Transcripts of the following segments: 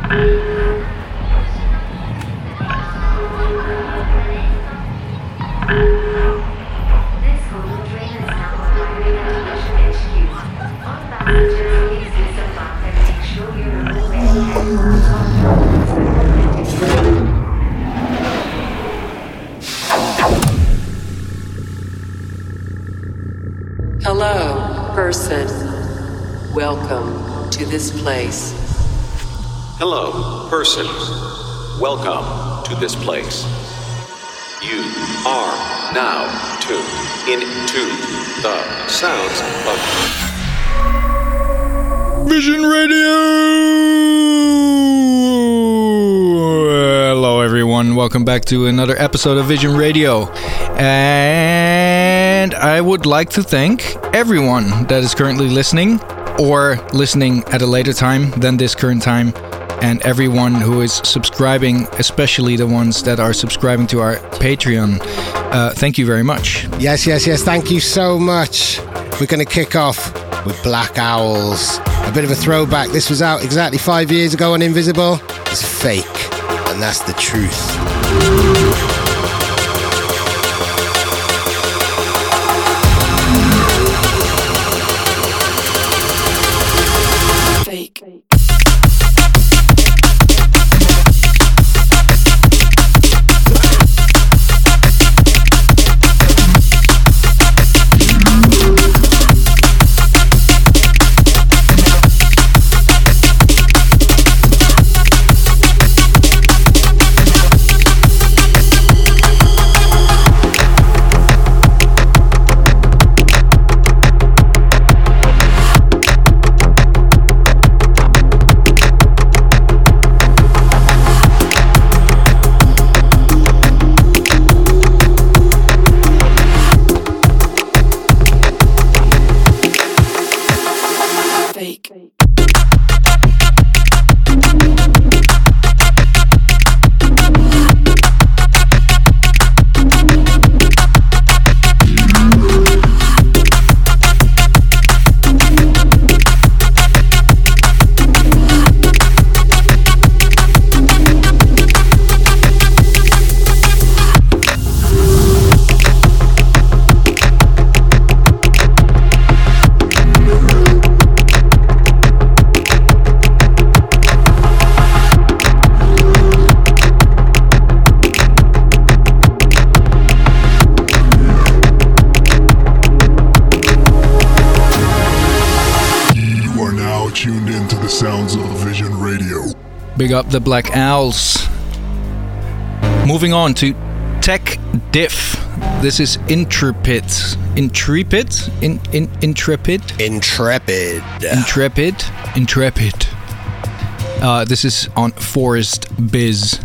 Hello, person. Welcome to this place. Hello, person. Welcome to this place. You are now tuned into the sounds of Vision Radio! Hello everyone, welcome back to another episode of Vision Radio. And I would like to thank everyone that is currently listening or listening at a later time than this current time, and everyone who is subscribing, especially the ones that are subscribing to our Patreon. Thank you very much. Yes, thank you so much. We're going to kick off with Black Owls. A bit of a throwback. This was out exactly 5 years ago on Invisible. It's fake, and that's the truth. Big up the Black Owls. Moving on to Tech Diff. This is Intrepid. Intrepid. This is on Forest Biz.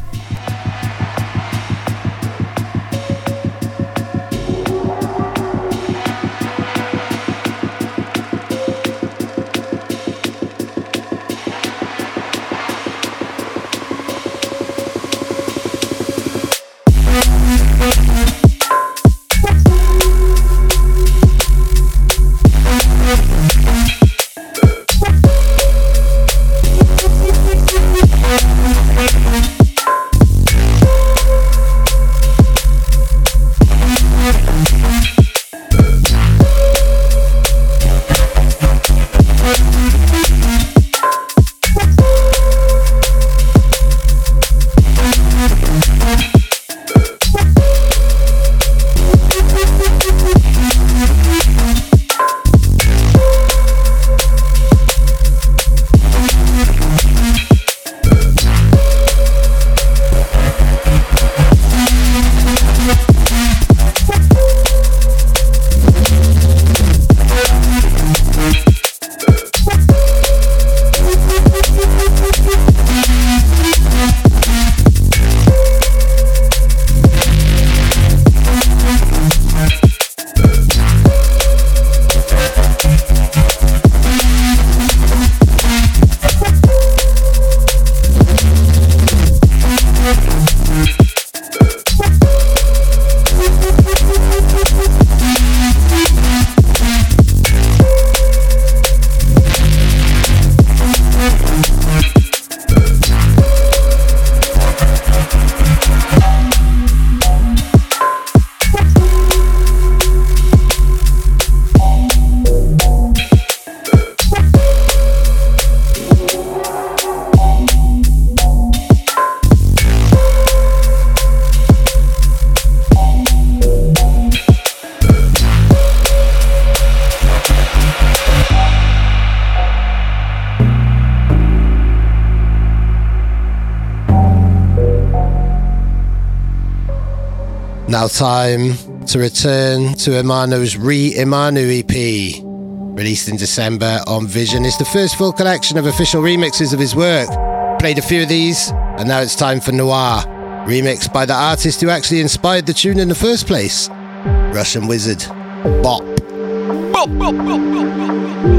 Now time to return to Emano's Re-Emanu EP, released in December on Vision. It's the first full collection of official remixes of his work. Played a few of these, and now it's time for Noir, remixed by the artist who actually inspired the tune in the first place, Russian Wizard, Bop. Bop, bop, bop, bop, bop.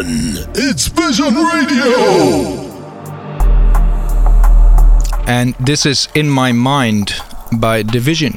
Vision. It's Vision Radio. And this is In My Mind by Division.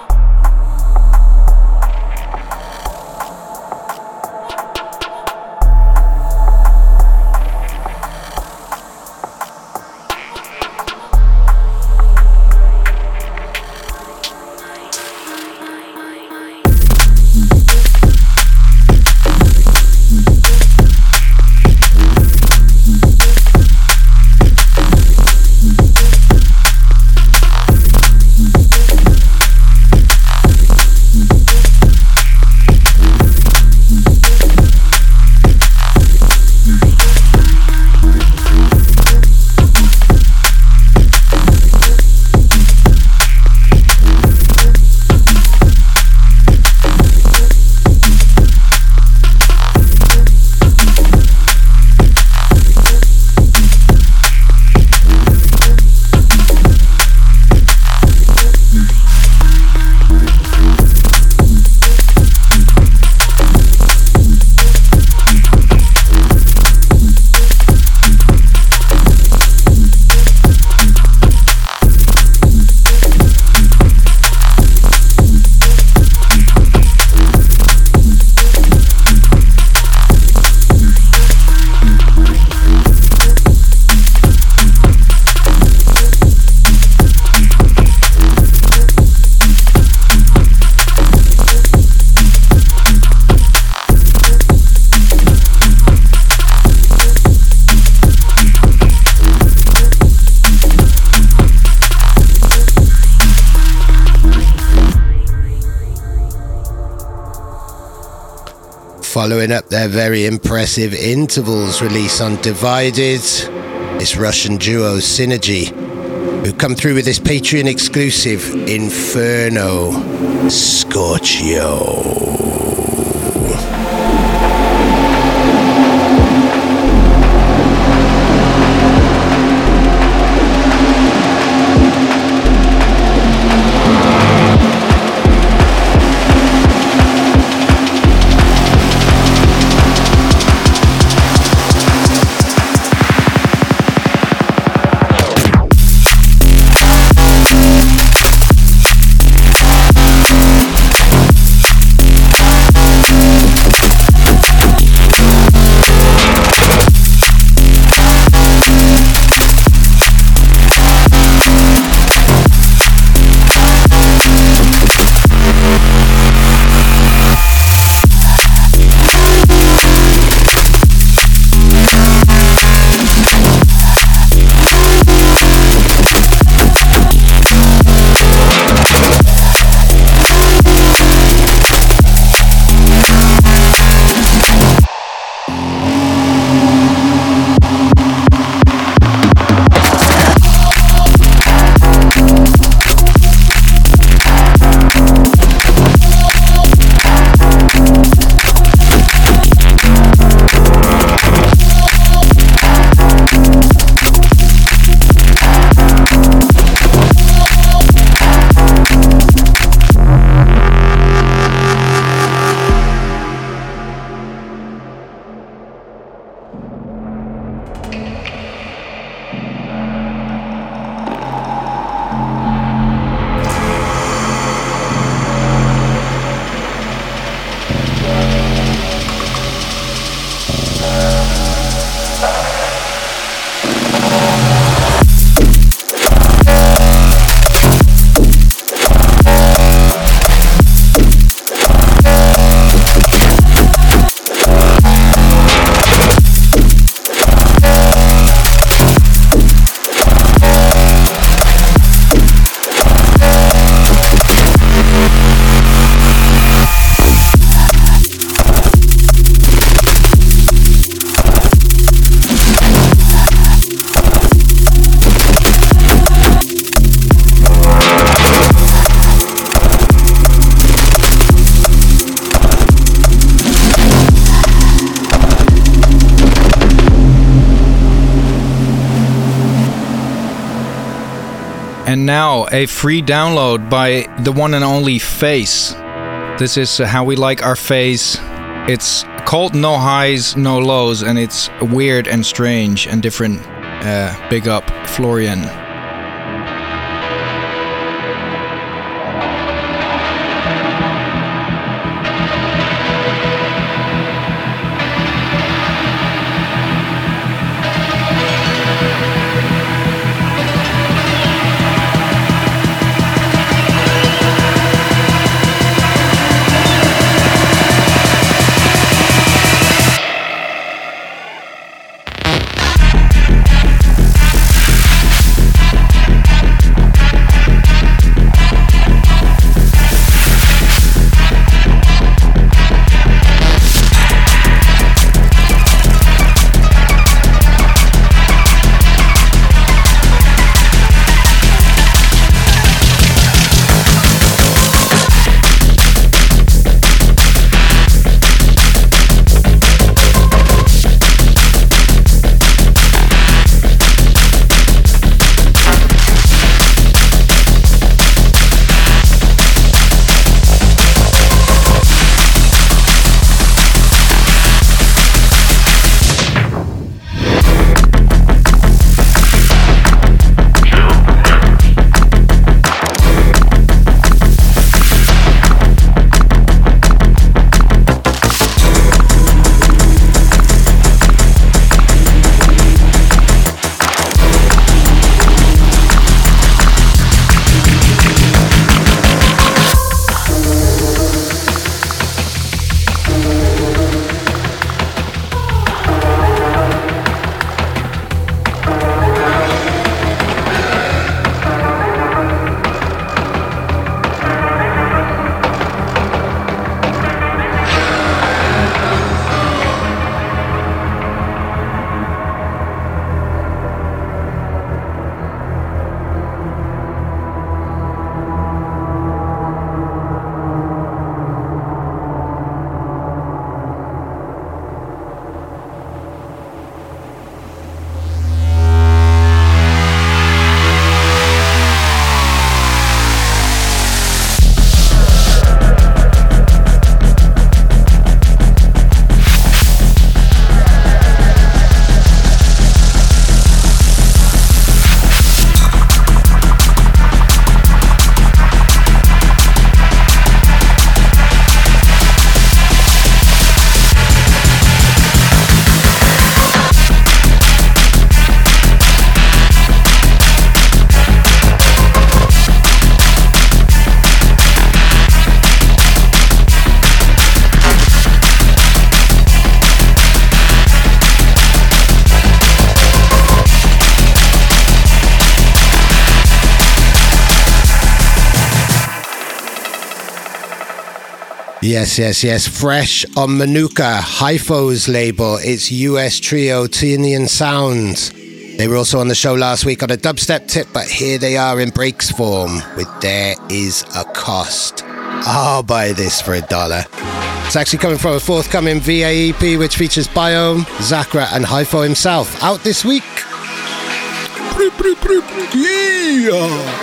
Following up their very impressive Intervals release on Divided, this Russian duo Synergy, who come through with this Patreon exclusive Inferno Scorchio. And now a free download by the one and only Face. This is How We Like Our Face. It's called No Highs, No Lows, and it's weird and strange and different. Big up, Florian. Yes. Fresh on Manuka, Hypho's label. It's US trio Tinian Sounds. They were also on the show last week on a dubstep tip, but here they are in breaks form with There Is a Cost. I'll buy this for $1. It's actually coming from a forthcoming VA EP which features Biome, Zakra and Hypho himself. Out this week. Yeah!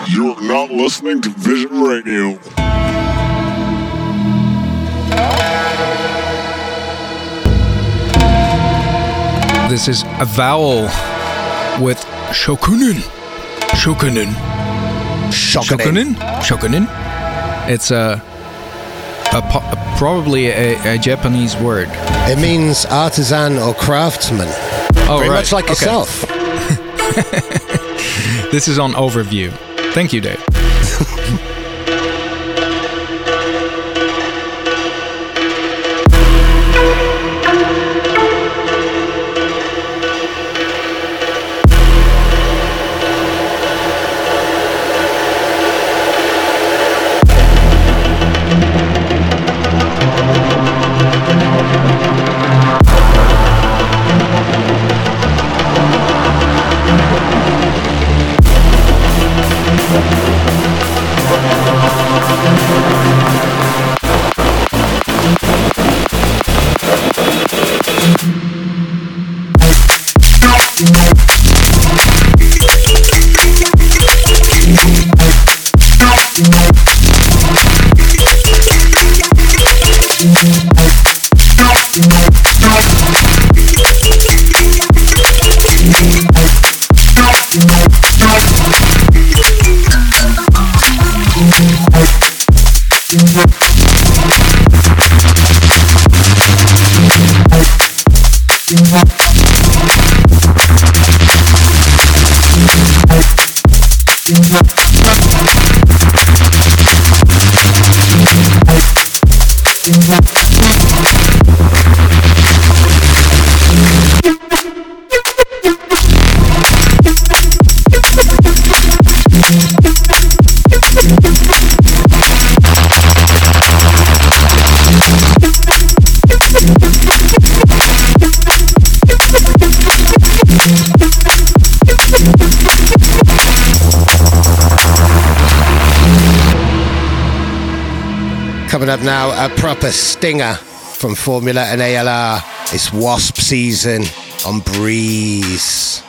You are now listening to Vision Radio. This is Avowal with Shokunin. Shokunin. Shokunin. Shokunin. It's probably a Japanese word. It means artisan or craftsman. Oh, Very right. much like yourself. This is on Overview. Thank you, Dave. Coming up now, a proper stinger from Formula and ALR. It's Wasp Season on Breeze.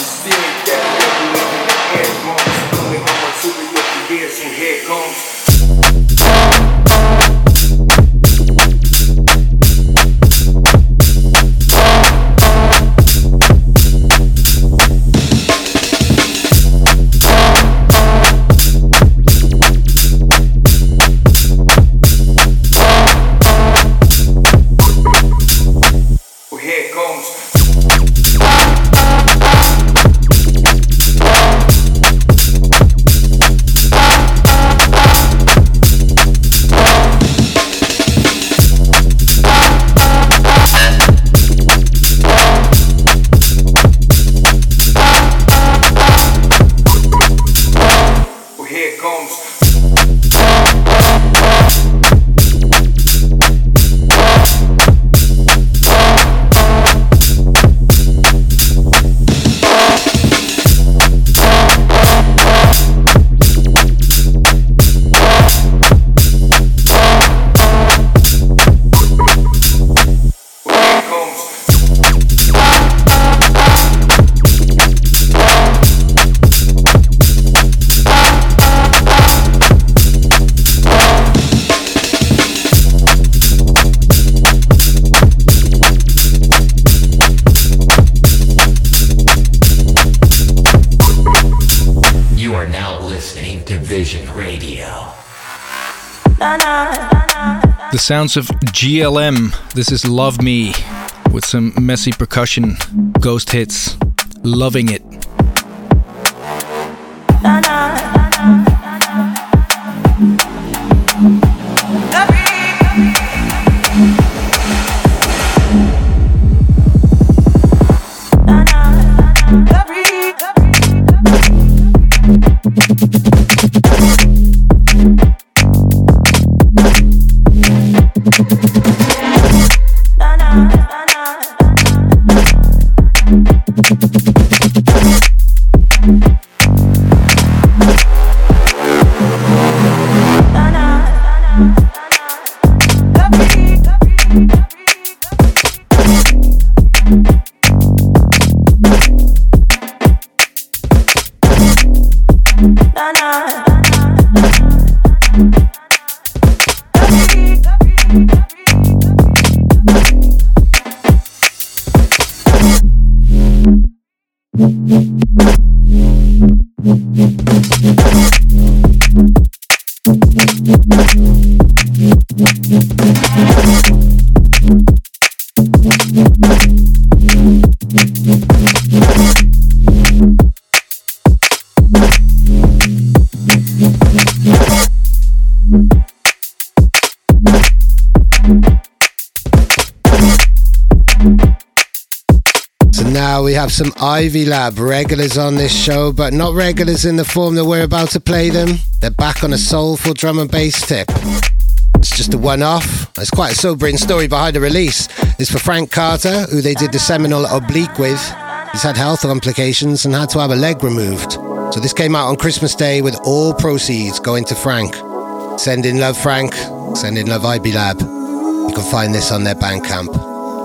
The sounds of GLM. This is Love Me with some messy percussion, ghost hits. Loving it. Now we have some Ivy Lab regulars on this show, but not regulars in the form that we're about to play them. They're back on a soulful drum and bass tip. It's just a one-off. There's quite a sobering story behind the release. It's for Frank Carter, who they did the seminal Oblique with. He's had health complications and had to have a leg removed. So this came out on Christmas Day with all proceeds going to Frank. Send in love, Frank. Send in love, Ivy Lab. You can find this on their Bandcamp.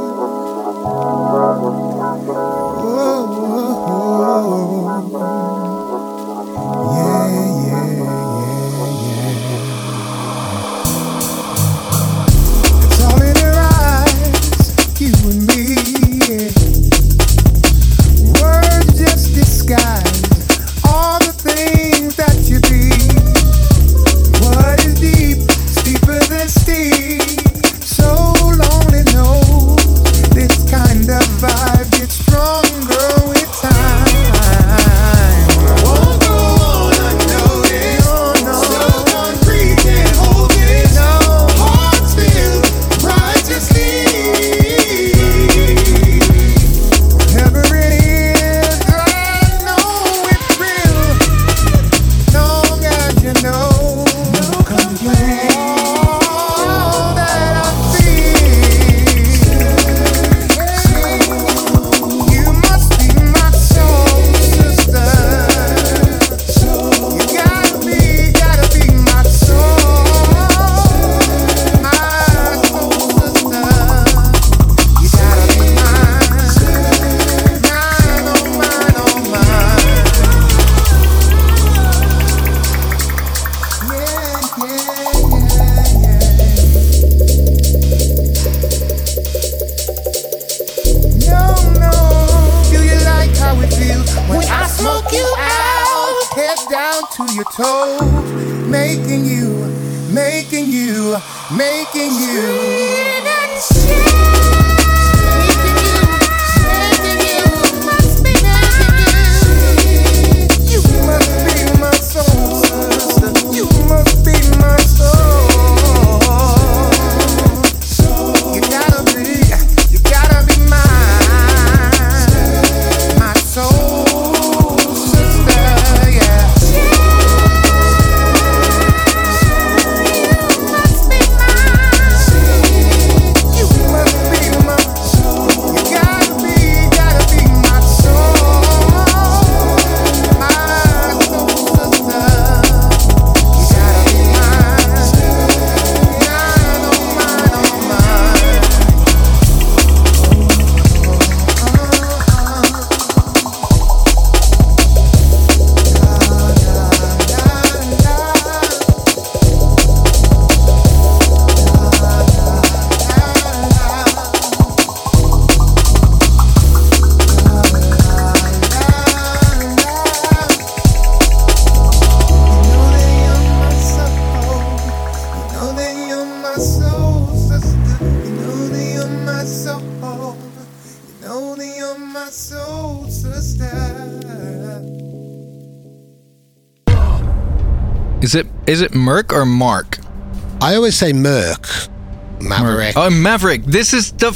Is it Merc or Mark? I always say Merc. Maverick. Oh, Maverick. This is the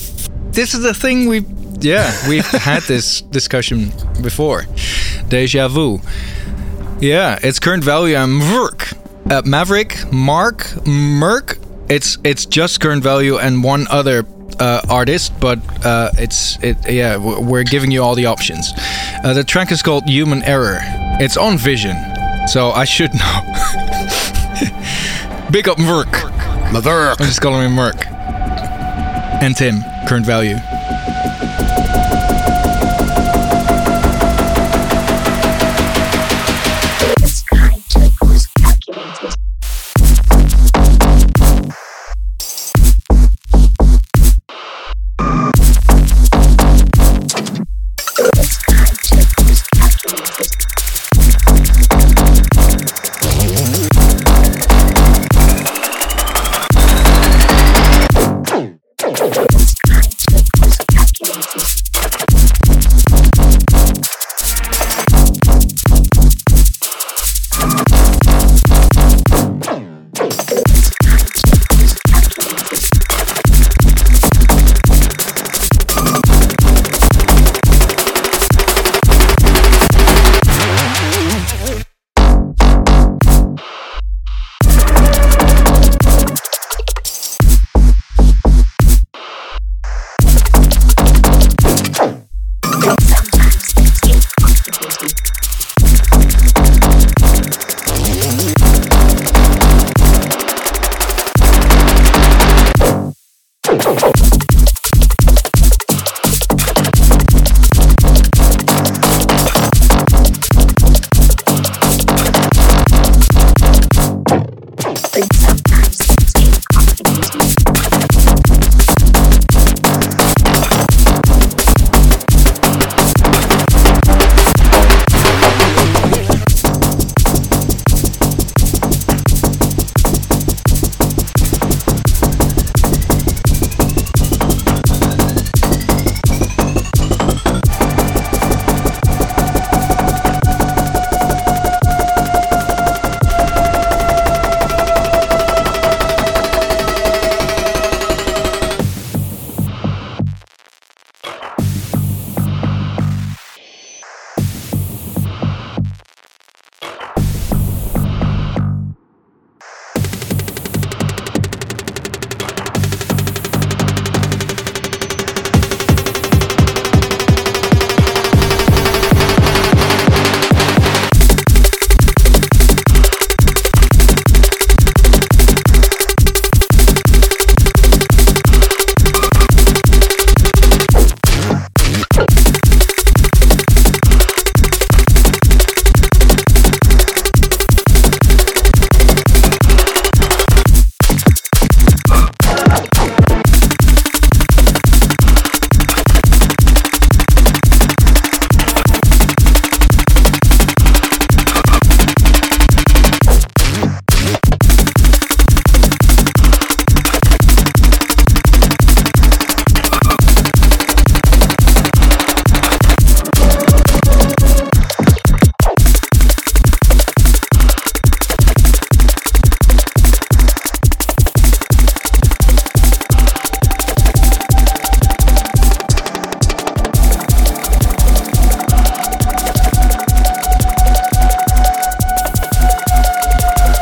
thing we've had this discussion before. Deja vu. Yeah, it's Current Value and Maverick, Mark, Merc. It's just Current Value and one other artist, but we're giving you all the options. The track is called Human Error. It's on Vision, so I should know. Big up Merc. Maverick. I'm just calling him Merc. And Tim, Current Value. It's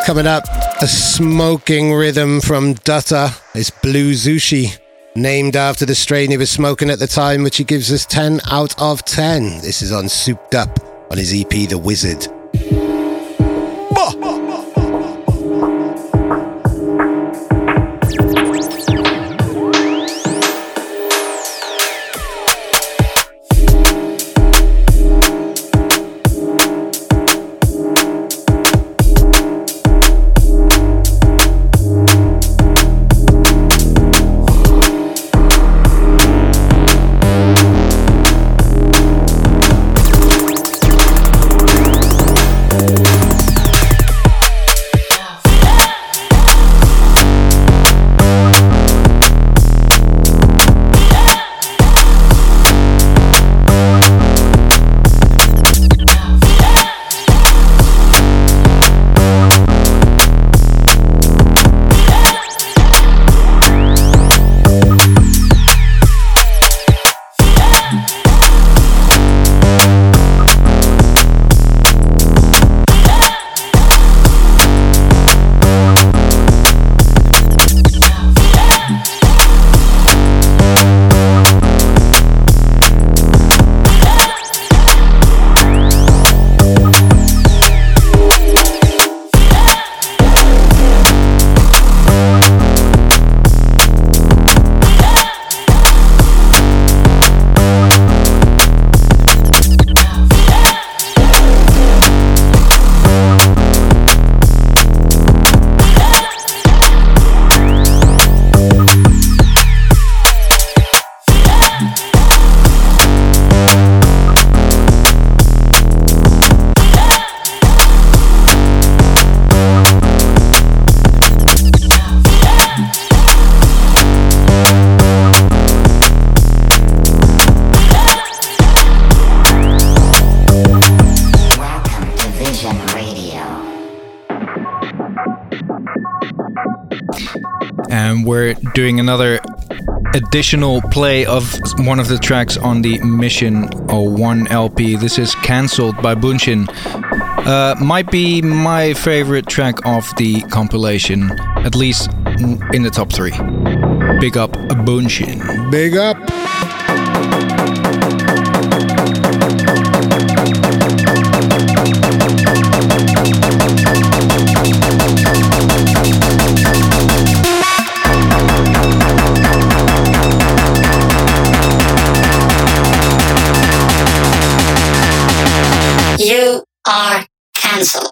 coming up, a smoking rhythm from Dutta. It's Blue Zushi, named after the strain he was smoking at the time, which he gives us 10 out of 10. This is on Souped Up on his EP The Wizard. And we're doing another additional play of one of the tracks on the Mission 01 LP. This is Cancelled by Bunshin. Might be my favorite track of the compilation, at least in the top 3. Big up Bunshin. Big up. You are cancelled.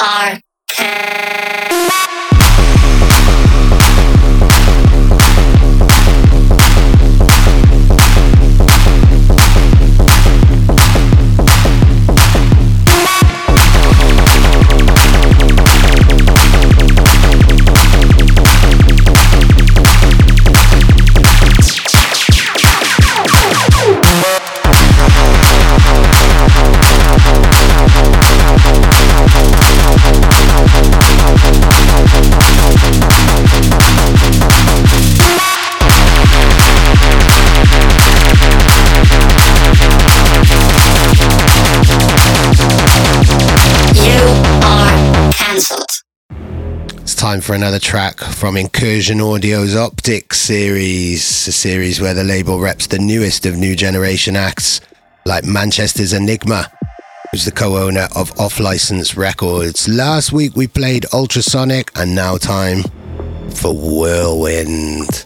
are time for another track from Incursion Audio's Optic series, a series where the label reps the newest of new generation acts like Manchester's Enigma, who's the co-owner of Off License Records. Last week we played Ultrasonic, and now time for Whirlwind.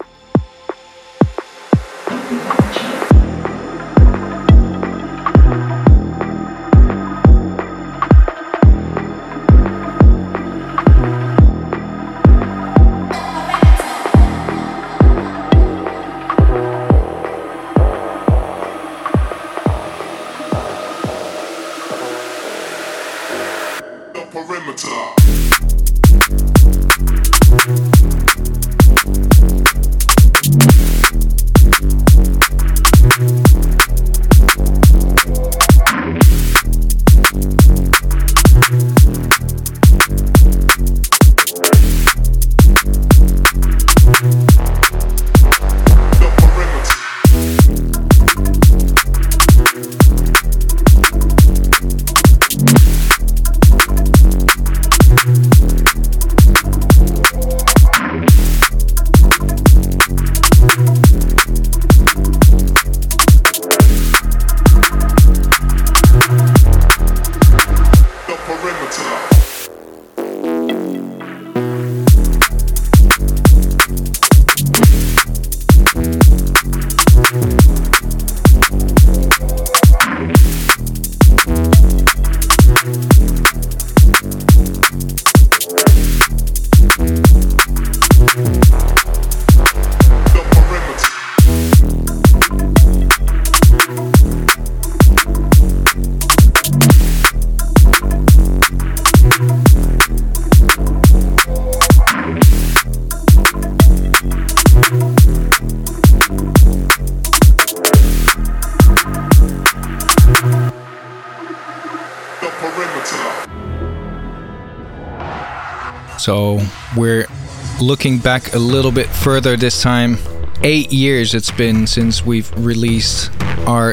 So we're looking back a little bit further this time. 8 years it's been since we've released our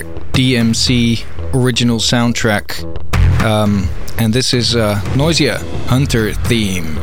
DMC original soundtrack. And this is Noisia Hunter theme.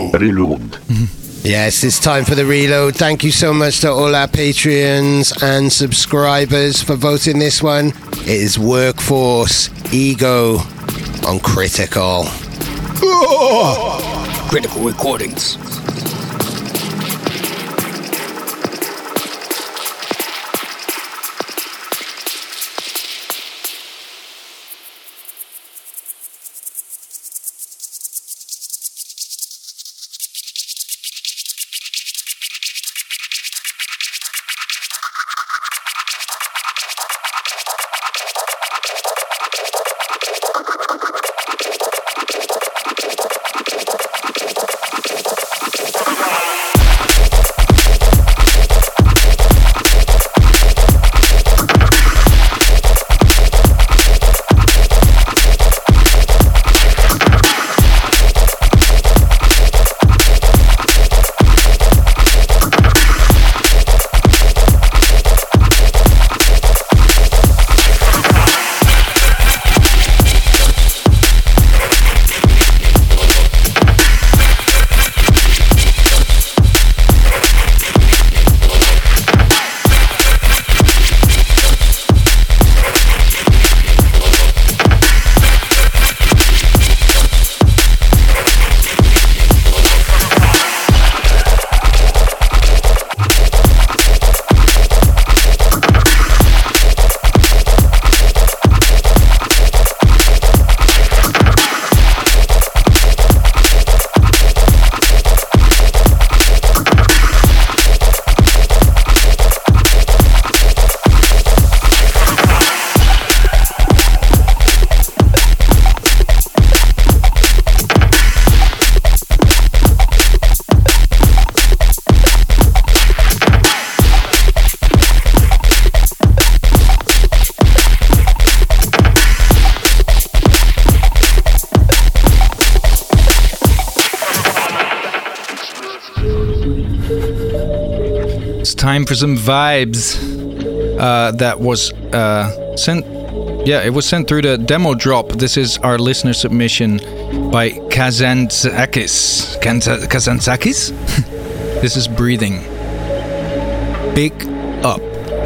Reload. Yes, it's time for the reload. Thank you so much to all our Patreons and subscribers for voting this one. It is Workforce Ego on Critical. Critical Recordings. Time for some vibes. That was sent. Yeah, it was sent through the demo drop. This is our listener submission by Kazantzakis. Kazantzakis? This is Breathing. Big Up.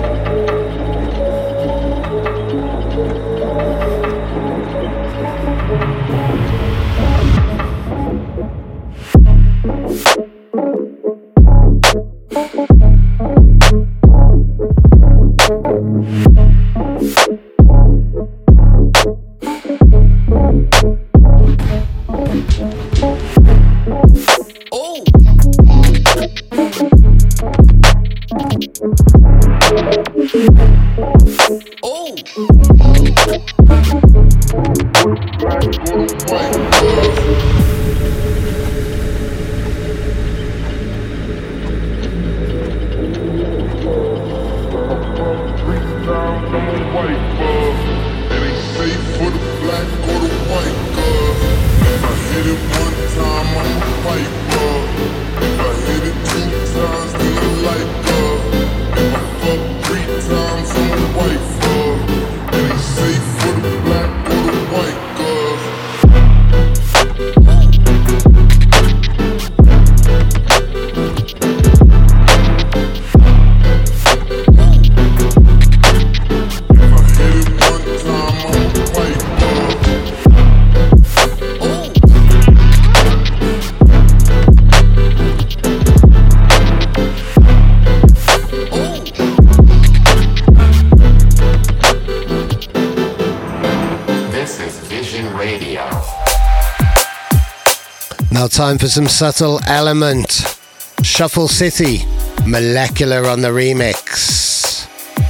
Now time for some subtle element. Shuffle City, Molecular on the remix.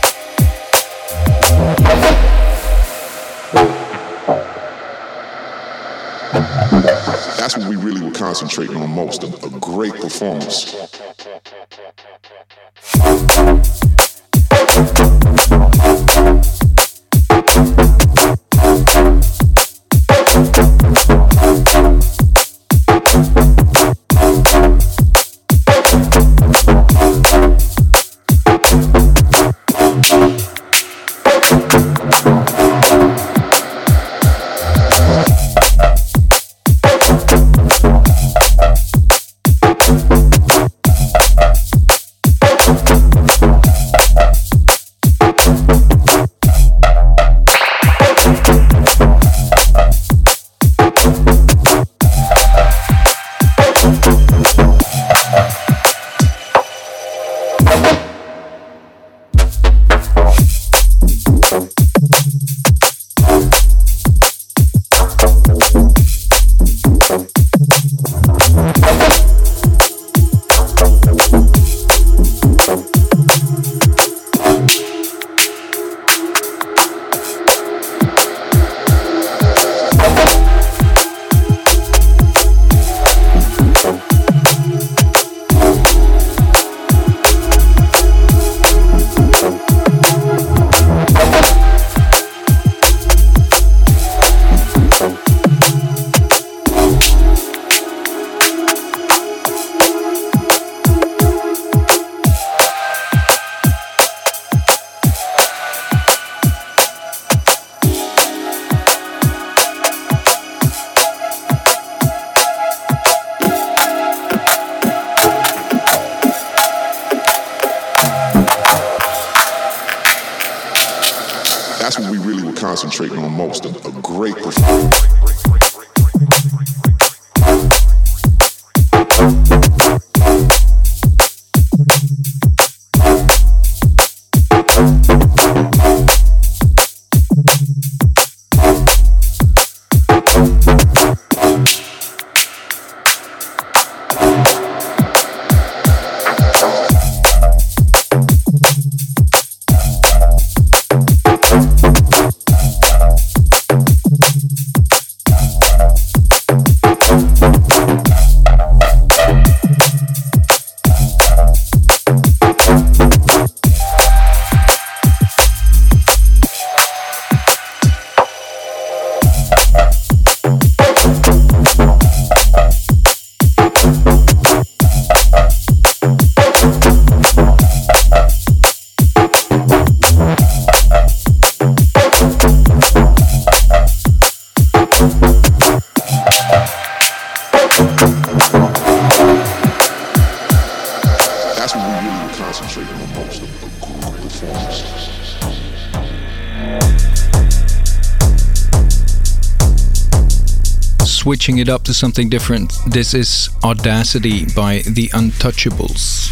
That's what we really were concentrating on most, a great performance. That's what we really were concentrating on most. A great performance. Switching it up to something different. This is Audacity by The Untouchables.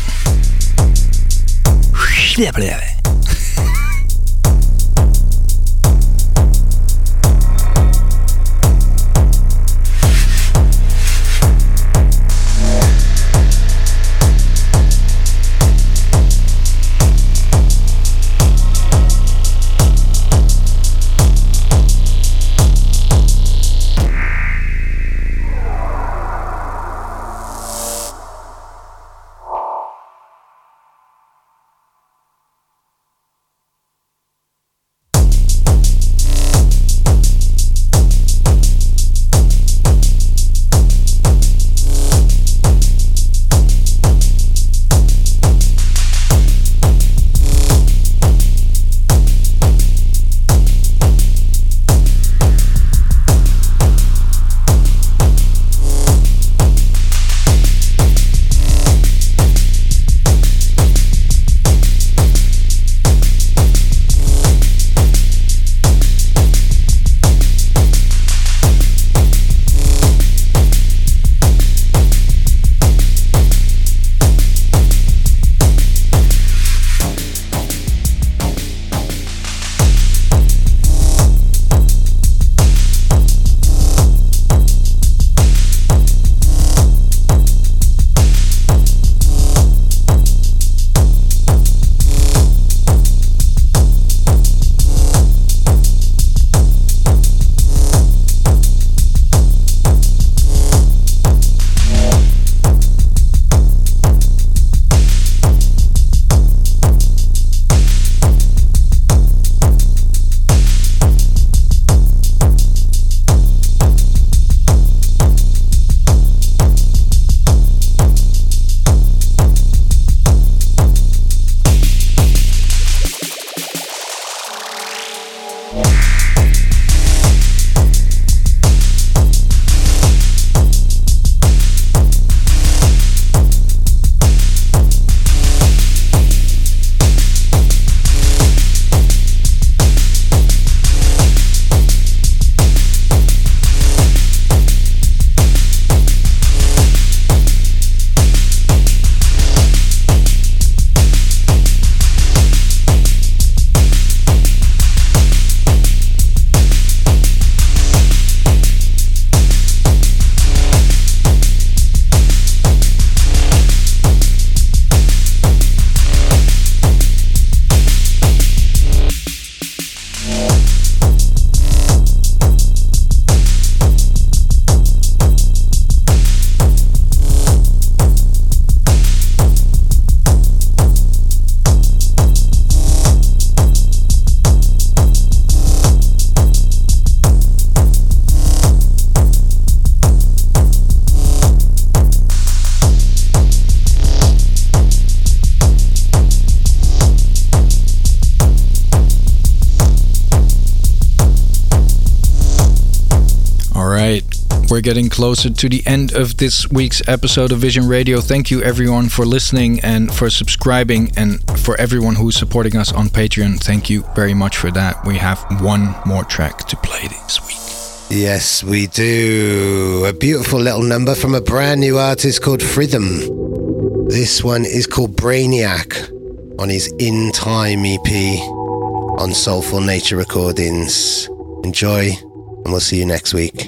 we're getting closer to the end of this week's episode of Vision Radio. Thank you everyone for listening and for subscribing, and for everyone who's supporting us on Patreon. Thank you very much for that. We have one more track to play this week. Yes, we do. A beautiful little number from a brand new artist called Fritham. This one is called Brainiac on his In Time EP on Soulful Nature Recordings. Enjoy, and we'll see you next week.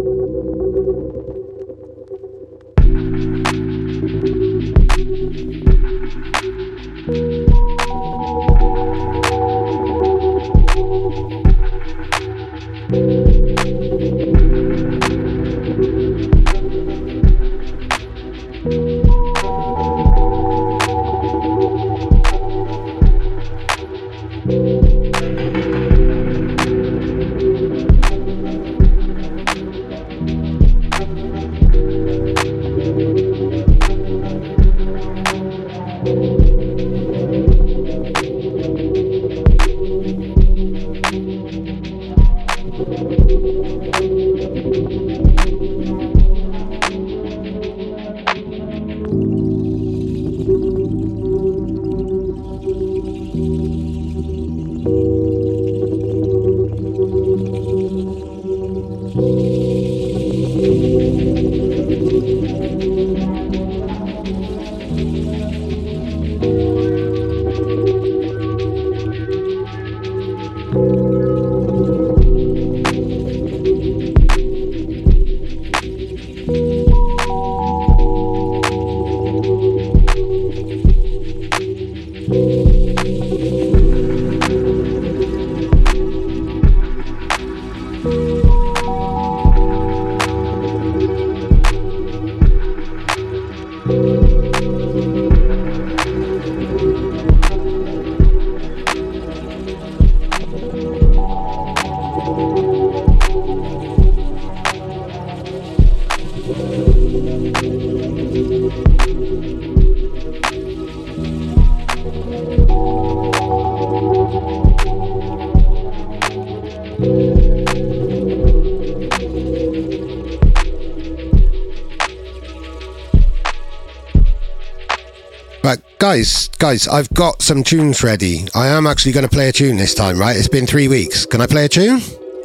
Right, guys, I've got some tunes ready. I am actually going to play a tune this time, right? It's been 3 weeks. Can I play a tune?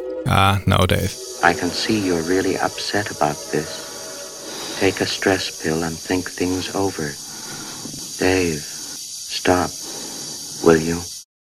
No, Dave. I can see you're really upset about this. Take a stress pill and think things over. Dave, stop, will you?